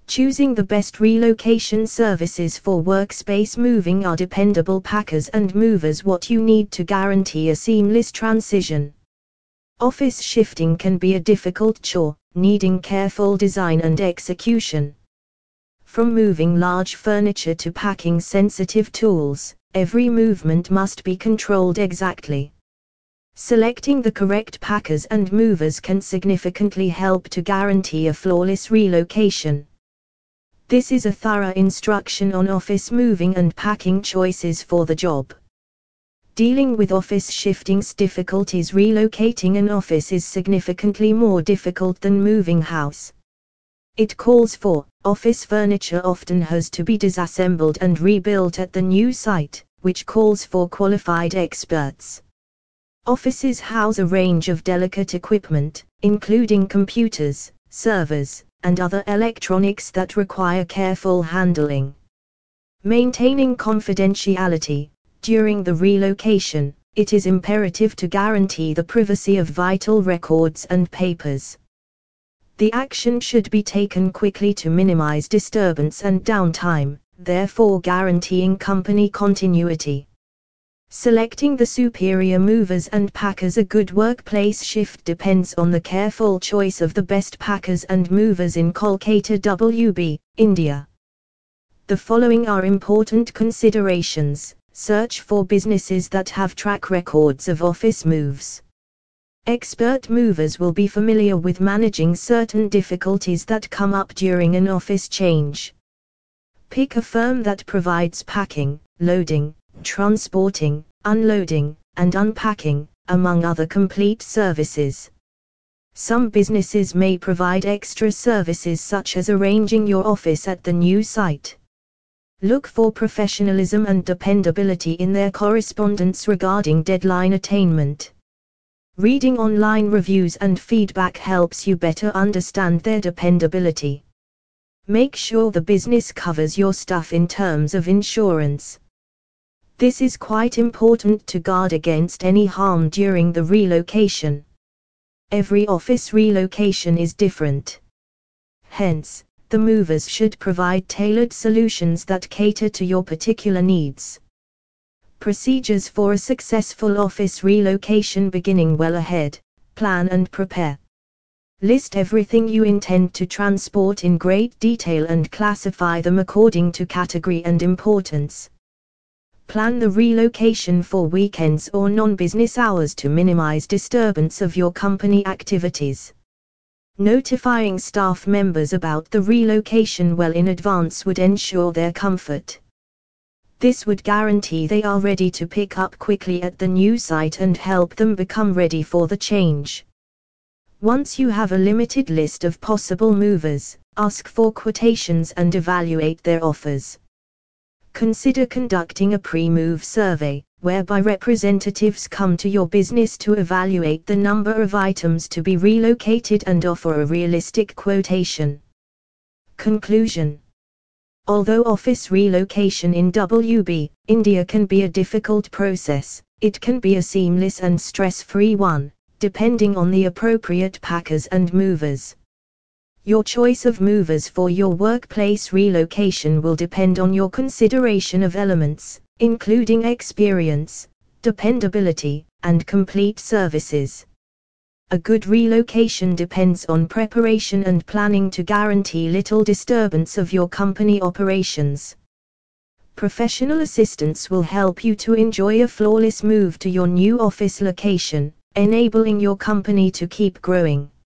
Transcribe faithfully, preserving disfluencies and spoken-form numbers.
Choosing the best relocation services for workspace moving are dependable packers and movers what you need to guarantee a seamless transition. Office shifting can be a difficult chore, needing careful design and execution. From moving large furniture to packing sensitive tools, every movement must be controlled exactly. Selecting the correct packers and movers can significantly help to guarantee a flawless relocation. This is a thorough instruction on office moving and packing choices for the job. Dealing with office shifting's difficulties. Relocating an office is significantly more difficult than moving house. It calls for, office furniture often has to be disassembled and rebuilt at the new site, which calls for qualified experts. Offices house a range of delicate equipment, including computers, servers, and other electronics that require careful handling. Maintaining confidentiality. During the relocation, it is imperative to guarantee the privacy of vital records and papers. The action should be taken quickly to minimize disturbance and downtime, therefore guaranteeing company continuity. Selecting the superior movers and packers. A good workplace shift depends on the careful choice of the best packers and movers in Kolkata, W B, India. The following are important considerations. Search for businesses that have track records of office moves. Expert movers will be familiar with managing certain difficulties that come up during an office change. Pick a firm that provides packing, loading, transporting, unloading, and unpacking, among other complete services. Some businesses may provide extra services such as arranging your office at the new site. Look for professionalism and dependability in their correspondence regarding deadline attainment. Reading online reviews and feedback helps you better understand their dependability. Make sure the business covers your stuff in terms of insurance. This is quite important to guard against any harm during the relocation. Every office relocation is different. Hence, the movers should provide tailored solutions that cater to your particular needs. Procedures for a successful office relocation. Beginning well ahead, plan and prepare. List everything you intend to transport in great detail and classify them according to category and importance. Plan the relocation for weekends or non-business hours to minimize disturbance of your company activities. Notifying staff members about the relocation well in advance would ensure their comfort. This would guarantee they are ready to pick up quickly at the new site and help them become ready for the change. Once you have a limited list of possible movers, ask for quotations and evaluate their offers. Consider conducting a pre-move survey, whereby representatives come to your business to evaluate the number of items to be relocated and offer a realistic quotation. Conclusion. Although office relocation in W B, India can be a difficult process, it can be a seamless and stress-free one, depending on the appropriate packers and movers. Your choice of movers for your workplace relocation will depend on your consideration of elements, including experience, dependability, and complete services. A good relocation depends on preparation and planning to guarantee little disturbance of your company operations. Professional assistance will help you to enjoy a flawless move to your new office location, enabling your company to keep growing.